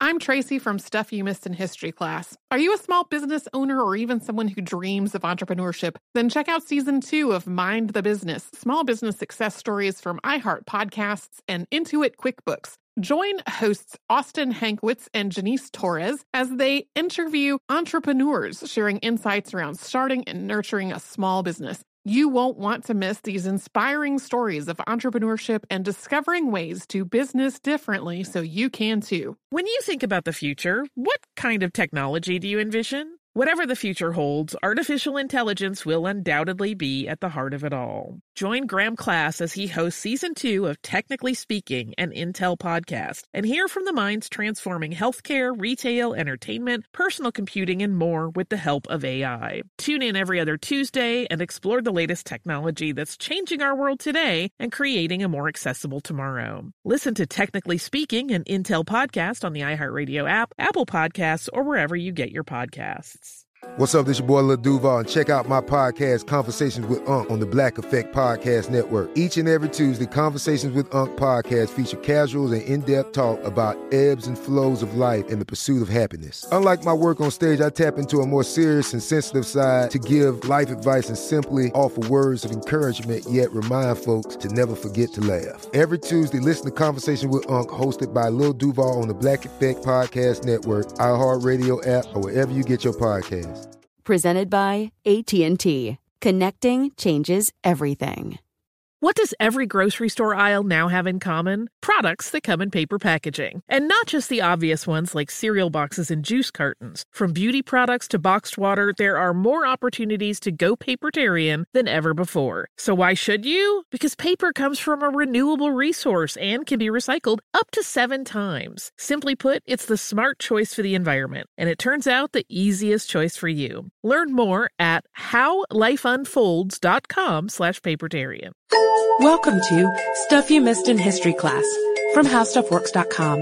I'm Tracy from Stuff You Missed in History class. Are you a small business owner or even someone who dreams of entrepreneurship? Then check out Season 2 of Mind the Business, small business success stories from iHeart Podcasts and Intuit QuickBooks. Join hosts Austin Hankwitz and Janice Torres as they interview entrepreneurs sharing insights around starting and nurturing a small business. You won't want to miss these inspiring stories of entrepreneurship and discovering ways to business differently so you can too. When you think about the future, what kind of technology do you envision? Whatever the future holds, artificial intelligence will undoubtedly be at the heart of it all. Join Graham Class as he hosts Season 2 of Technically Speaking, an Intel podcast, and hear from the minds transforming healthcare, retail, entertainment, personal computing, and more with the help of AI. Tune in every other Tuesday and explore the latest technology that's changing our world today and creating a more accessible tomorrow. Listen to Technically Speaking, an Intel podcast on the iHeartRadio app, Apple Podcasts, or wherever you get your podcasts. What's up, this your boy Lil Duval, and check out my podcast, Conversations with Unc, on the Black Effect Podcast Network. Each and every Tuesday, Conversations with Unc podcast feature casuals and in-depth talk about ebbs and flows of life and the pursuit of happiness. Unlike my work on stage, I tap into a more serious and sensitive side to give life advice and simply offer words of encouragement, yet remind folks to never forget to laugh. Every Tuesday, listen to Conversations with Unc, hosted by Lil Duval on the Black Effect Podcast Network, iHeartRadio app, or wherever you get your podcasts. Presented by AT&T. Connecting changes everything. What does every grocery store aisle now have in common? Products that come in paper packaging. And not just the obvious ones like cereal boxes and juice cartons. From beauty products to boxed water, there are more opportunities to go papertarian than ever before. So why should you? Because paper comes from a renewable resource and can be recycled up to 7 times. Simply put, it's the smart choice for the environment. And it turns out the easiest choice for you. Learn more at howlifeunfolds.com/papertarian. Welcome to Stuff You Missed in History class from HowStuffWorks.com.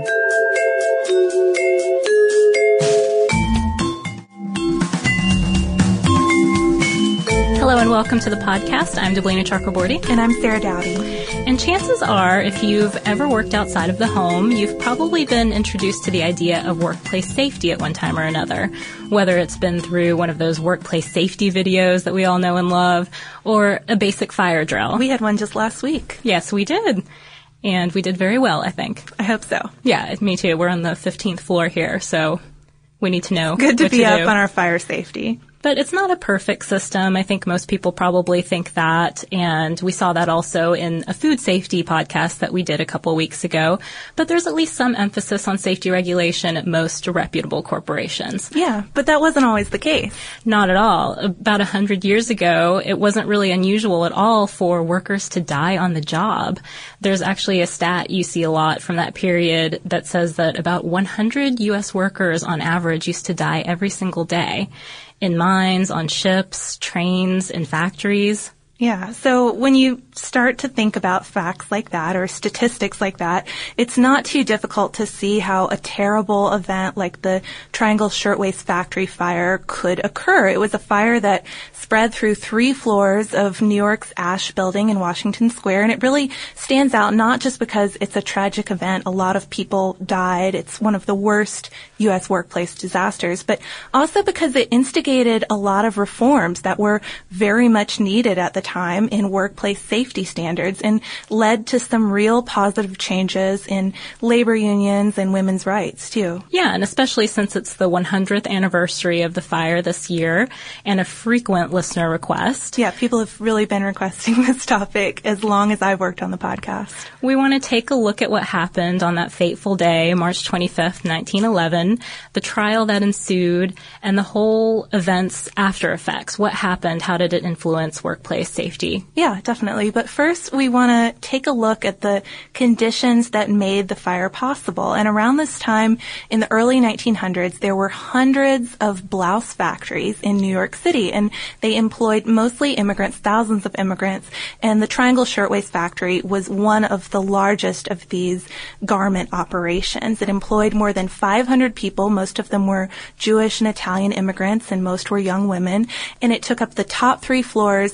Hello and welcome to the podcast. I'm Deblina Chakraborty. And I'm Sarah Dowdy. And chances are, if you've ever worked outside of the home, you've probably been introduced to the idea of workplace safety at one time or another. Whether it's been through one of those workplace safety videos that we all know and love, or a basic fire drill. We had one just last week. Yes, we did. And we did very well, I think. I hope so. Yeah, me too. We're on the 15th floor here, so we need to know. Good to be up on our fire safety. But it's not a perfect system. I think most people probably think that, and we saw that also in a food safety podcast that we did a couple weeks ago. But there's at least some emphasis on safety regulation at most reputable corporations. Yeah, but that wasn't always the case. Not at all. About 100 years ago, it wasn't really unusual at all for workers to die on the job. There's actually a stat you see a lot from that period that says that about 100 U.S. workers on average used to die every single day. In mines, on ships, trains, in factories. Yeah, so when you start to think about facts like that or statistics like that, it's not too difficult to see how a terrible event like the Triangle Shirtwaist Factory fire could occur. It was a fire that spread through 3 floors of New York's Ash Building in Washington Square, and it really stands out not just because it's a tragic event, a lot of people died, it's one of the worst U.S. workplace disasters, but also because it instigated a lot of reforms that were very much needed at the time in workplace safety standards and led to some real positive changes in labor unions and women's rights, too. Yeah, and especially since it's the 100th anniversary of the fire this year and a frequent listener request. Yeah, people have really been requesting this topic as long as I've worked on the podcast. We want to take a look at what happened on that fateful day, March 25th, 1911, the trial that ensued, and the whole event's after effects. What happened? How did it influence workplace safety? Yeah, definitely. But first, we want to take a look at the conditions that made the fire possible. And around this time, in the early 1900s, there were hundreds of blouse factories in New York City, and they employed mostly immigrants, thousands of immigrants. And the Triangle Shirtwaist Factory was one of the largest of these garment operations. It employed more than 500 people. Most of them were Jewish and Italian immigrants, and most were young women. And it took up the top 3 floors of a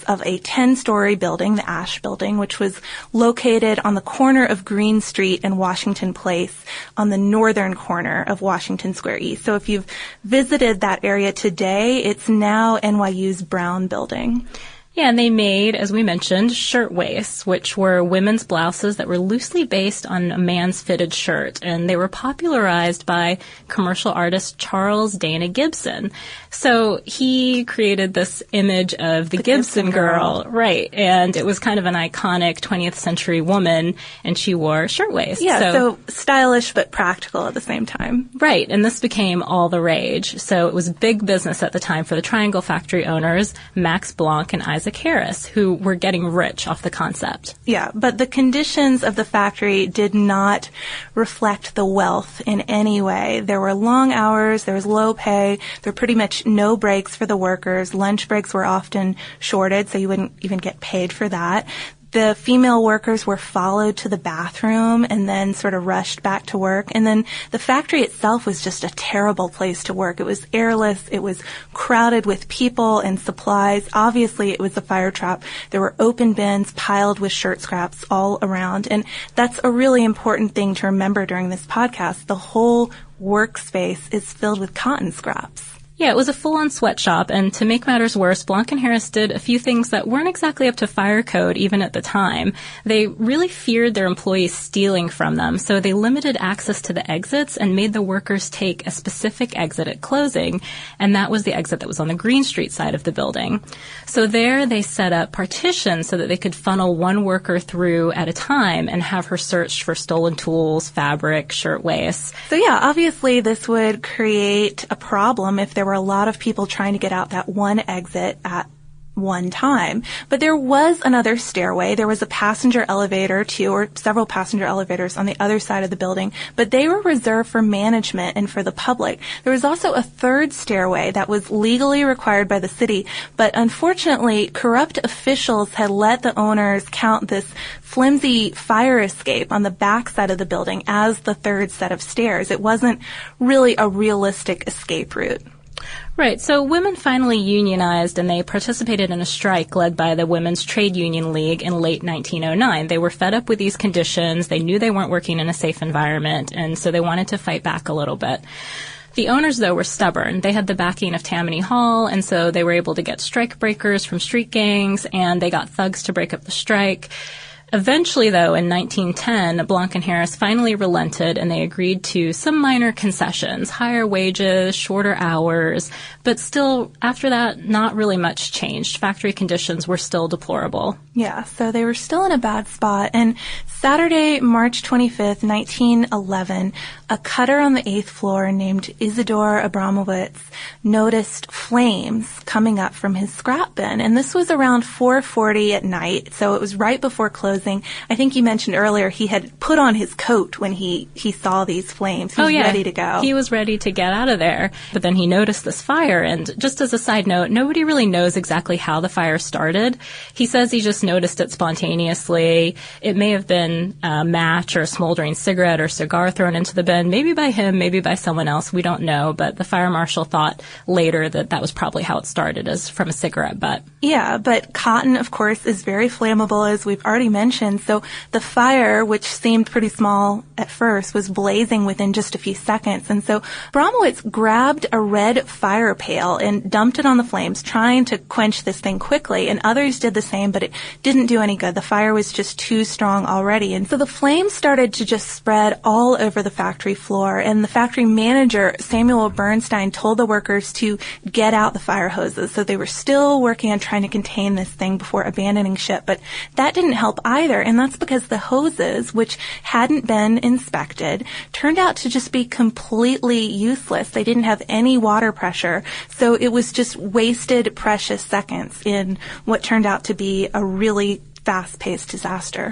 10-story building, the Ash Building, which was located on the corner of Green Street and Washington Place on the northern corner of Washington Square East. So if you've visited that area today, it's now NYU's Brown Building. Yeah, and they made, as we mentioned, shirtwaists, which were women's blouses that were loosely based on a man's fitted shirt. And they were popularized by commercial artist Charles Dana Gibson. So he created this image of the Gibson girl. Right. And it was kind of an iconic 20th century woman, and she wore shirtwaists. Yeah, so stylish but practical at the same time. Right. And this became all the rage. So it was big business at the time for the Triangle Factory owners, Max Blanc and Isaac Harris, who were getting rich off the concept. Yeah, but the conditions of the factory did not reflect the wealth in any way. There were long hours, there was low pay, there were pretty much no breaks for the workers. Lunch breaks were often shorted, so you wouldn't even get paid for that. The female workers were followed to the bathroom and then sort of rushed back to work. And then the factory itself was just a terrible place to work. It was airless. It was crowded with people and supplies. Obviously, it was a fire trap. There were open bins piled with shirt scraps all around. And that's a really important thing to remember during this podcast. The whole workspace is filled with cotton scraps. Yeah, it was a full-on sweatshop, and to make matters worse, Blanc and Harris did a few things that weren't exactly up to fire code even at the time. They really feared their employees stealing from them, so they limited access to the exits and made the workers take a specific exit at closing, and that was the exit that was on the Green Street side of the building. So there they set up partitions so that they could funnel one worker through at a time and have her searched for stolen tools, fabric, shirtwaists. So yeah, obviously this would create a problem if there were a lot of people trying to get out that one exit at one time. But there was another stairway. There was a passenger elevator too, or several passenger elevators on the other side of the building, but they were reserved for management and for the public. There was also a third stairway that was legally required by the city, but unfortunately, corrupt officials had let the owners count this flimsy fire escape on the back side of the building as the third set of stairs. It wasn't really a realistic escape route. Right. So women finally unionized, and they participated in a strike led by the Women's Trade Union League in late 1909. They were fed up with these conditions. They knew they weren't working in a safe environment, and so they wanted to fight back a little bit. The owners, though, were stubborn. They had the backing of Tammany Hall, and so they were able to get strike breakers from street gangs, and they got thugs to break up the strike. Eventually, though, in 1910, Blanc and Harris finally relented, and they agreed to some minor concessions, higher wages, shorter hours, but still, after that, not really much changed. Factory conditions were still deplorable. Yeah, so they were still in a bad spot. And Saturday, March 25th, 1911, a cutter on the 8th floor named Isidore Abramowitz noticed flames coming up from his scrap bin. And this was around 4:40 at night, so it was right before closing. I think you mentioned earlier he had put on his coat when he saw these flames. He was ready to go. He was ready to get out of there. But then he noticed this fire. And just as a side note, nobody really knows exactly how the fire started. He says he just noticed it spontaneously. It may have been a match or a smoldering cigarette or cigar thrown into the bin, maybe by him, maybe by someone else. We don't know. But the fire marshal thought later that that was probably how it started, as from a cigarette butt. Yeah, but cotton, of course, is very flammable, as we've already mentioned. So the fire, which seemed pretty small at first, was blazing within just a few seconds. And so Abramowitz grabbed a red fire pail and dumped it on the flames, trying to quench this thing quickly. And others did the same, but it didn't do any good. The fire was just too strong already. And so the flames started to just spread all over the factory floor. And the factory manager, Samuel Bernstein, told the workers to get out the fire hoses. So they were still working on trying to contain this thing before abandoning ship. But that didn't help either, and that's because the hoses, which hadn't been inspected, turned out to just be completely useless. They didn't have any water pressure, so it was just wasted precious seconds in what turned out to be a really fast-paced disaster.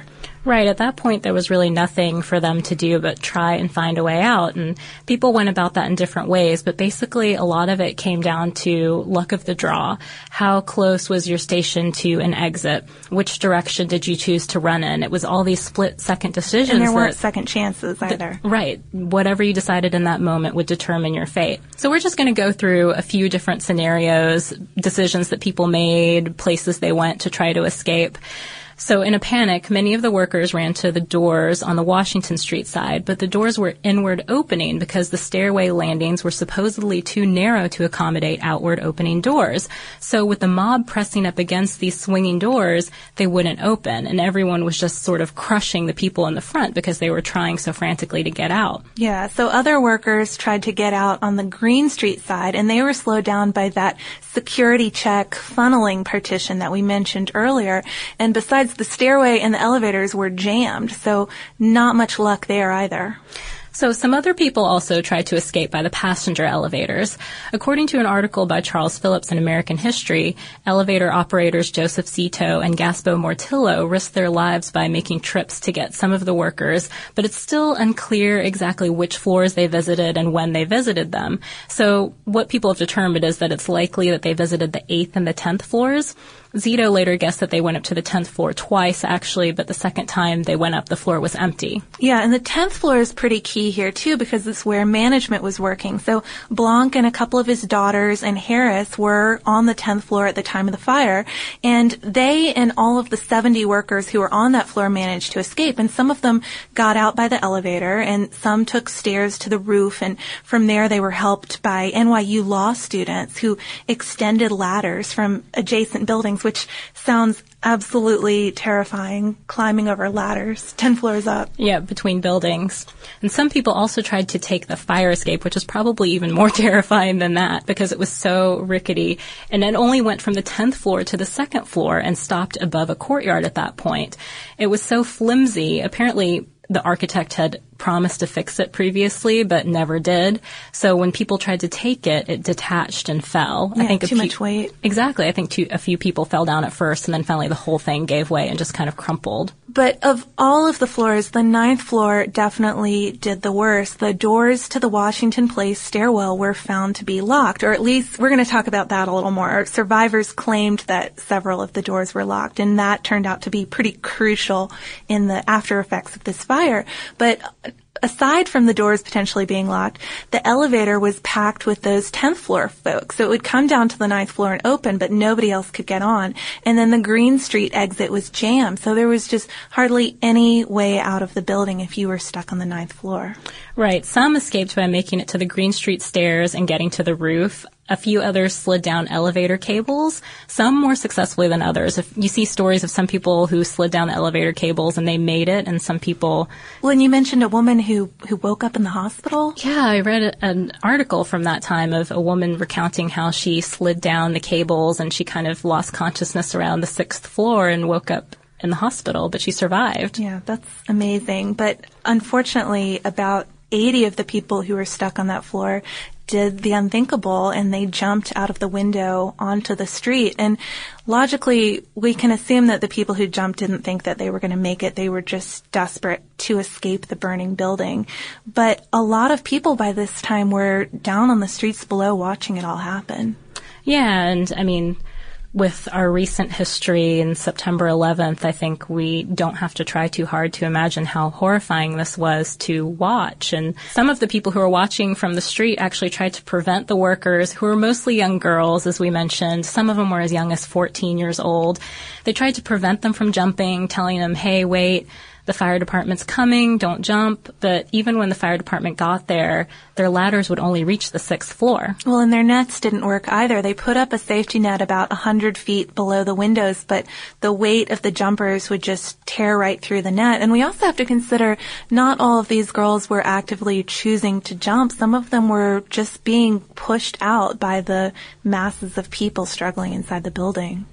Right. At that point, there was really nothing for them to do but try and find a way out. And people went about that in different ways. But basically, a lot of it came down to luck of the draw. How close was your station to an exit? Which direction did you choose to run in? It was all these split-second decisions. And there weren't second chances either. Right. Whatever you decided in that moment would determine your fate. So we're just going to go through a few different scenarios, decisions that people made, places they went to try to escape. So in a panic, many of the workers ran to the doors on the Washington Street side, but the doors were inward opening because the stairway landings were supposedly too narrow to accommodate outward opening doors. So with the mob pressing up against these swinging doors, they wouldn't open, and everyone was just sort of crushing the people in the front because they were trying so frantically to get out. Yeah, so other workers tried to get out on the Green Street side, and they were slowed down by that security check funneling partition that we mentioned earlier. And besides, the stairway and the elevators were jammed, so not much luck there either. So some other people also tried to escape by the passenger elevators. According to an article by Charles Phillips in American History, elevator operators Joseph Zito and Gaspo Mortillo risked their lives by making trips to get some of the workers, but it's still unclear exactly which floors they visited and when they visited them. So what people have determined is that it's likely that they visited the 8th and the 10th floors. Zito later guessed that they went up to the 10th floor twice, actually, but the second time they went up, the floor was empty. Yeah, and the 10th floor is pretty key here, too, because it's where management was working. So Blanc and a couple of his daughters and Harris were on the 10th floor at the time of the fire, and they and all of the 70 workers who were on that floor managed to escape, and some of them got out by the elevator, and some took stairs to the roof, and from there they were helped by NYU law students who extended ladders from adjacent buildings, which sounds absolutely terrifying, climbing over ladders 10 floors up. Yeah, between buildings. And some people also tried to take the fire escape, which was probably even more terrifying than that because it was so rickety. And it only went from the 10th floor to the 2nd floor and stopped above a courtyard at that point. It was so flimsy. Apparently, the architect had promised to fix it previously, but never did. So when people tried to take it, it detached and fell. Yeah, I think too much weight. Exactly. I think a few people fell down at first, and then finally the whole thing gave way and just kind of crumpled. But of all of the floors, the 9th floor definitely did the worst. The doors to the Washington Place stairwell were found to be locked, or at least we're going to talk about that a little more. Survivors claimed that several of the doors were locked, and that turned out to be pretty crucial in the after effects of this fire. But aside from the doors potentially being locked, the elevator was packed with those 10th floor folks. So it would come down to the 9th floor and open, but nobody else could get on. And then the Green Street exit was jammed. So there was just hardly any way out of the building if you were stuck on the 9th floor. Right. Some escaped by making it to the Green Street stairs and getting to the roof. A few others slid down elevator cables, some more successfully than others. If you see stories of some people who slid down the elevator cables and they made it, and some people... Well, and you mentioned a woman who woke up in the hospital? Yeah, I read an article from that time of a woman recounting how she slid down the cables and she kind of lost consciousness around the 6th floor and woke up in the hospital, but she survived. Yeah, that's amazing. But unfortunately, about 80 of the people who were stuck on that floor did the unthinkable, and they jumped out of the window onto the street. And logically, we can assume that the people who jumped didn't think that they were going to make it. They were just desperate to escape the burning building. But a lot of people by this time were down on the streets below watching it all happen. Yeah, and I mean, with our recent history in September 11th, I think we don't have to try too hard to imagine how horrifying this was to watch. And some of the people who were watching from the street actually tried to prevent the workers, who were mostly young girls, as we mentioned. Some of them were as young as 14 years old. They tried to prevent them from jumping, telling them, hey, wait, the fire department's coming, don't jump. But even when the fire department got there, their ladders would only reach the 6th floor. Well, and their nets didn't work either. They put up a safety net about 100 feet below the windows, but the weight of the jumpers would just tear right through the net. And we also have to consider not all of these girls were actively choosing to jump. Some of them were just being pushed out by the masses of people struggling inside the building.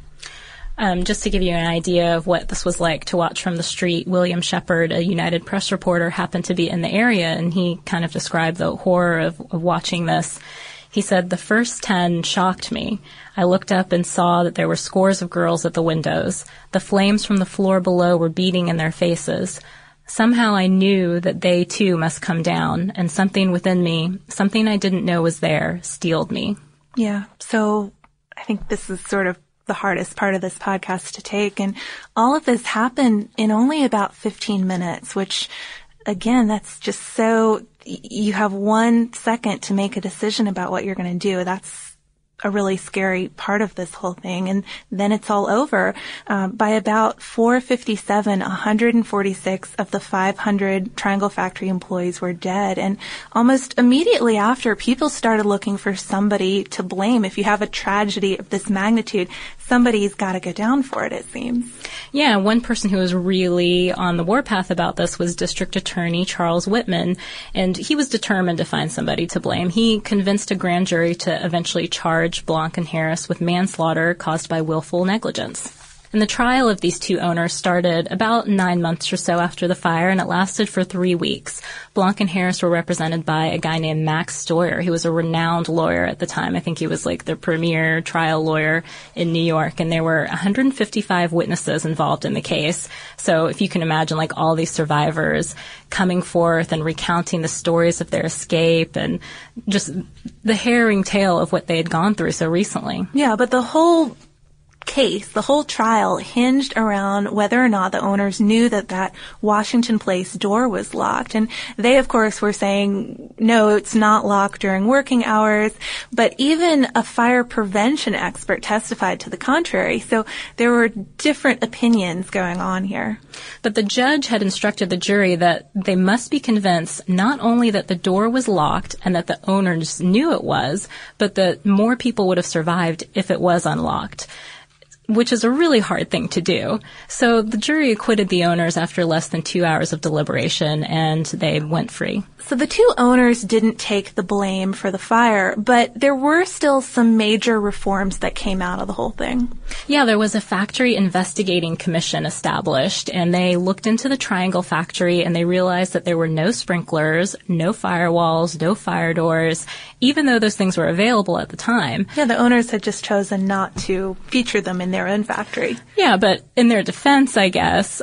Just to give you an idea of what this was like to watch from the street, William Shepard, a United Press reporter, happened to be in the area, and he kind of described the horror of watching this. He said, "The first 10 shocked me. I looked up and saw that there were scores of girls at the windows. The flames from the floor below were beating in their faces. Somehow I knew that they too must come down, and something within me, something I didn't know was there, steeled me." Yeah. So I think this is sort of the hardest part of this podcast to take. And all of this happened in only about 15 minutes, which, again, that's just so, you have 1 second to make a decision about what you're going to do. That's a really scary part of this whole thing. And then it's all over. By about 4:57, 146 of the 500 Triangle Factory employees were dead. And almost immediately after, people started looking for somebody to blame. If you have a tragedy of this magnitude, somebody's got to go down for it, it seems. Yeah, one person who was really on the warpath about this was District Attorney Charles Whitman, and he was determined to find somebody to blame. He convinced a grand jury to eventually charge Blanc and Harris with manslaughter caused by willful negligence. And the trial of these two owners started about 9 months or so after the fire, and it lasted for 3 weeks. Blanc and Harris were represented by a guy named Max Stoyer, who was a renowned lawyer at the time. I think he was like the premier trial lawyer in New York, and there were 155 witnesses involved in the case. So if you can imagine, like, all these survivors coming forth and recounting the stories of their escape and just the harrowing tale of what they had gone through so recently. Yeah, but the whole case, the whole trial hinged around whether or not the owners knew that that Washington Place door was locked. And they, of course, were saying, no, it's not locked during working hours. But even a fire prevention expert testified to the contrary. So there were different opinions going on here. But the judge had instructed the jury that they must be convinced not only that the door was locked and that the owners knew it was, but that more people would have survived if it was unlocked, which is a really hard thing to do. So the jury acquitted the owners after less than 2 hours of deliberation, and they went free. So the two owners didn't take the blame for the fire, but there were still some major reforms that came out of the whole thing. Yeah, there was a factory investigating commission established, and they looked into the Triangle factory, and they realized that there were no sprinklers, no firewalls, no fire doors, even though those things were available at the time. Yeah, the owners had just chosen not to feature them in their own factory. Yeah, but in their defense, I guess,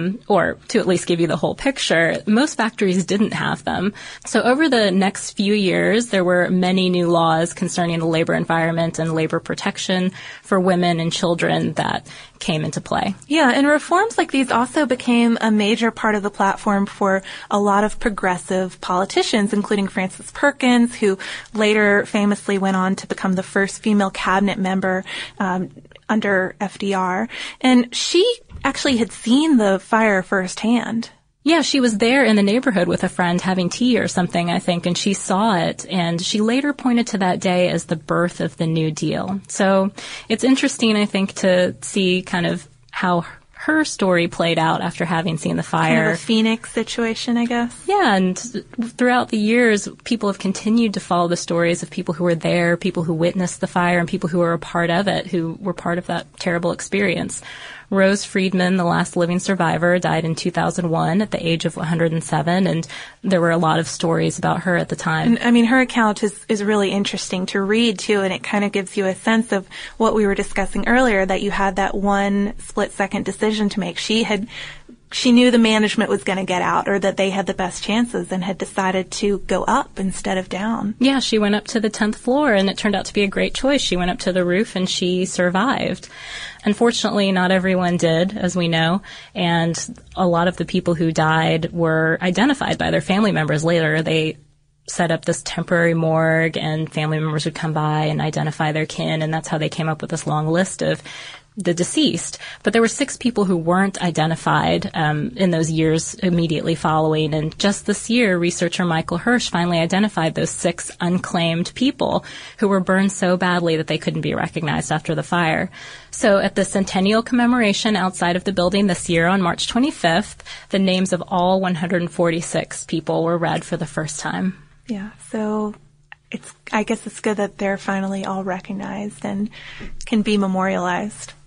or to at least give you the whole picture, most factories didn't have them. So over the next few years, there were many new laws concerning the labor environment and labor protection for women and children that came into play. Yeah, and reforms like these also became a major part of the platform for a lot of progressive politicians, including Frances Perkins, who later famously went on to become the first female cabinet member under FDR. And she actually had seen the fire firsthand. Yeah, she was there in the neighborhood with a friend having tea or something, I think, and she saw it. And she later pointed to that day as the birth of the New Deal. So it's interesting, I think, to see kind of how her story played out after having seen the fire. Kind of a Phoenix situation, I guess. Yeah, and throughout the years, people have continued to follow the stories of people who were there, people who witnessed the fire, and people who were a part of it, who were part of that terrible experience. Rose Friedman, the last living survivor, died in 2001 at the age of 107, and there were a lot of stories about her at the time. And, I mean, her account is really interesting to read, too, and it kind of gives you a sense of what we were discussing earlier, that you had that one split-second decision to make. She knew the management was going to get out, or that they had the best chances, and had decided to go up instead of down. Yeah, she went up to the 10th floor, and it turned out to be a great choice. She went up to the roof, and she survived. Unfortunately, not everyone did, as we know, and a lot of the people who died were identified by their family members later. They set up this temporary morgue, and family members would come by and identify their kin, and that's how they came up with this long list of the deceased. But there were 6 people who weren't identified in those years immediately following. And just this year, researcher Michael Hirsch finally identified those 6 unclaimed people who were burned so badly that they couldn't be recognized after the fire. So at the centennial commemoration outside of the building this year on March 25th, the names of all 146 people were read for the first time. Yeah, so I guess it's good that they're finally all recognized and can be memorialized.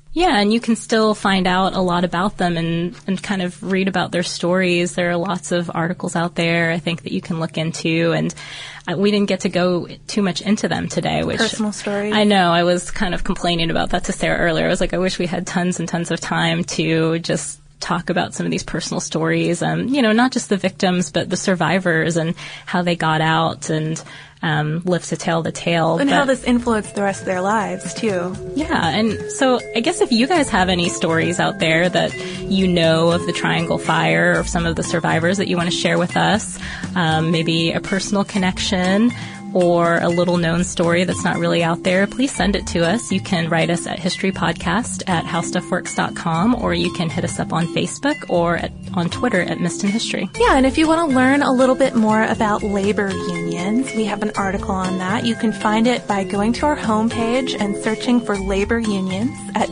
Yeah, and you can still find out a lot about them and kind of read about their stories. There are lots of articles out there, I think, that you can look into. And we didn't get to go too much into them today. Which personal stories. I know. I was kind of complaining about that to Sarah earlier. I was like, I wish we had tons and tons of time to just talk about some of these personal stories. Not just the victims, but the survivors and how they got out and live to tell the tale. And how this influenced the rest of their lives, too. Yeah, and so I guess if you guys have any stories out there that you know of the Triangle Fire or some of the survivors that you want to share with us, maybe a personal connection or a little-known story that's not really out there, please send it to us. You can write us at historypodcast@howstuffworks.com, or you can hit us up on Facebook or on Twitter at Missed in History. Yeah, and if you want to learn a little bit more about labor unions, we have an article on that. You can find it by going to our homepage and searching for labor unions at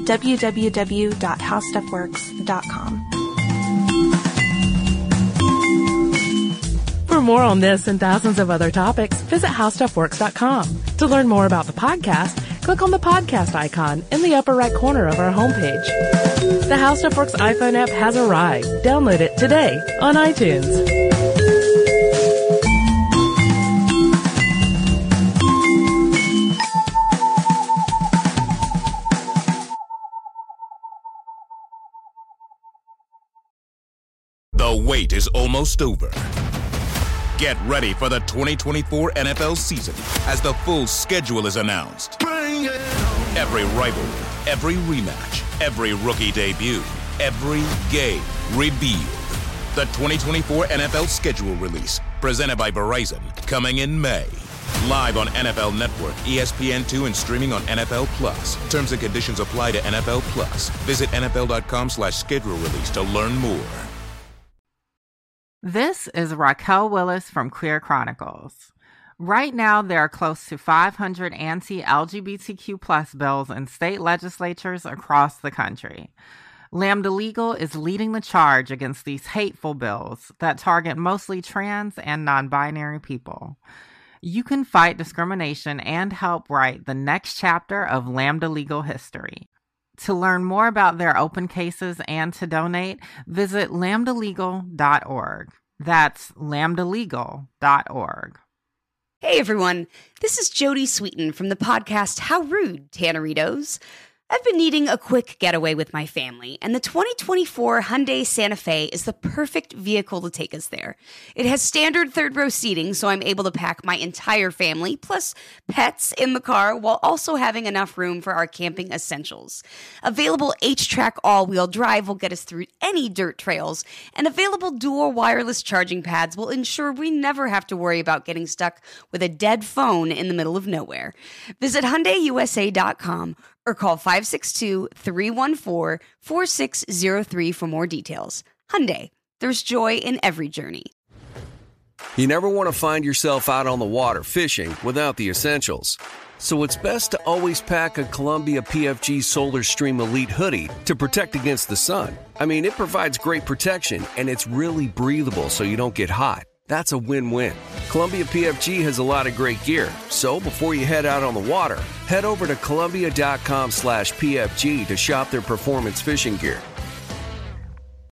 www.howstuffworks.com. For more on this and thousands of other topics, visit howstuffworks.com. To learn more about the podcast, click on the podcast icon in the upper right corner of our homepage. The How Stuff Works iPhone app has arrived. Download it today on iTunes. The wait is almost over. Get ready for the 2024 NFL season as the full schedule is announced. Every rivalry, every rematch, every rookie debut, every game revealed. The 2024 NFL schedule release, presented by Verizon, coming in May. Live on NFL Network, ESPN2, and streaming on NFL Plus. Terms and conditions apply to NFL Plus. Visit NFL.com/schedule release to learn more. This is Raquel Willis from Queer Chronicles. Right now, there are close to 500 anti-LGBTQ+ bills in state legislatures across the country. Lambda Legal is leading the charge against these hateful bills that target mostly trans and non-binary people. You can fight discrimination and help write the next chapter of Lambda Legal history. To learn more about their open cases and to donate, visit lambdalegal.org. That's lambdalegal.org. Hey everyone, this is Jody Sweeten from the podcast How Rude, Tanneritos. I've been needing a quick getaway with my family, and the 2024 Hyundai Santa Fe is the perfect vehicle to take us there. It has standard third-row seating, so I'm able to pack my entire family, plus pets, in the car, while also having enough room for our camping essentials. Available H-Track all-wheel drive will get us through any dirt trails, and available dual wireless charging pads will ensure we never have to worry about getting stuck with a dead phone in the middle of nowhere. Visit HyundaiUSA.com or call 562-314-4603 for more details. Hyundai, there's joy in every journey. You never want to find yourself out on the water fishing without the essentials. So it's best to always pack a Columbia PFG Solar Stream Elite hoodie to protect against the sun. I mean, it provides great protection, and it's really breathable so you don't get hot. That's a win-win. Columbia PFG has a lot of great gear, so before you head out on the water, head over to Columbia.com/PFG to shop their performance fishing gear.